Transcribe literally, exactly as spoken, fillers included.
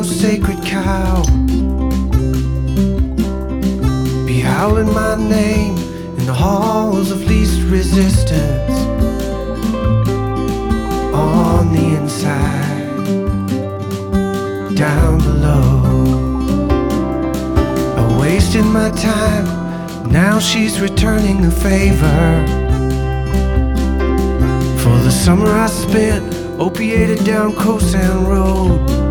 no sacred cow. Be howling my name in the halls of least resistance. On the inside, down below, I wasted my time, now she's returning the favor. For the summer I spent opiated down Kosan Road.